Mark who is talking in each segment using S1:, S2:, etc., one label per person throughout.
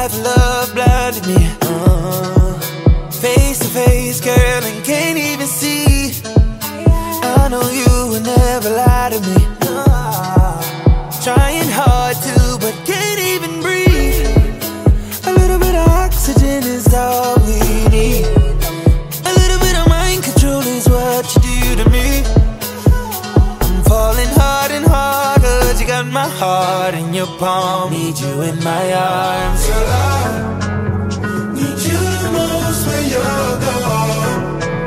S1: life of love blinded me. Face to face, girl, and can't even see. I know you would never lie to me. Trying hard to, but can't even breathe. A little bit of oxygen is all we need. A little bit of mind control is what you do to me. I'm falling hard and hard, 'cause you got my heart in your palm. Need you in my arms.
S2: Girl, I need you the most when you're gone.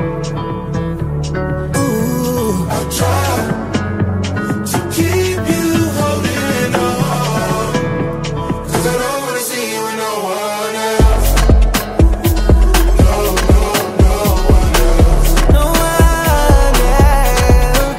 S1: Ooh,
S2: I'll try to keep you holding on, 'cause I don't wanna see you with no one else. No, no, no one else.
S1: no one else.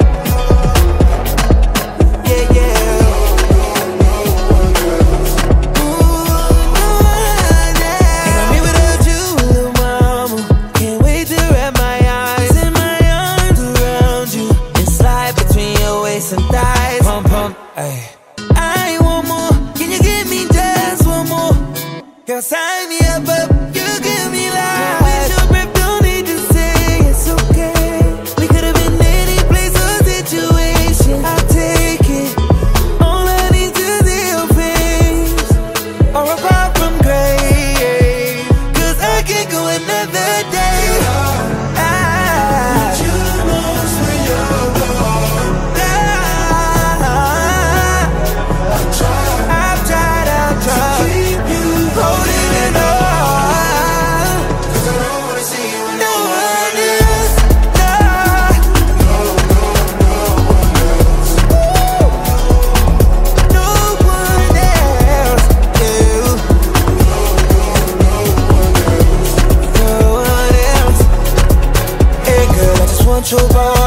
S1: Yeah, yeah.
S2: No one else.
S1: Ooh, no one else. And I'm here without you, little mama. Can't wait to wrap my arms around you and slide between your waist and thighs. Pump, pump, ayy. I want more. Can you give me just one more? Girl, sign me up, you give me life. With your breath, don't need to say it's okay. We could have been any place or situation. I'll take it. All I need to see your face, or apart from grave, 'cause I can't go another day.
S2: Need you the most when you're gone. I'll try
S1: I've tried
S2: keep you
S1: holding it on.
S2: 'cause I don't wanna see you with
S1: No
S2: no
S1: one
S2: one else.
S1: else,
S2: No, no, no one else.
S1: no one else, no one else. Hey girl, I just want your body.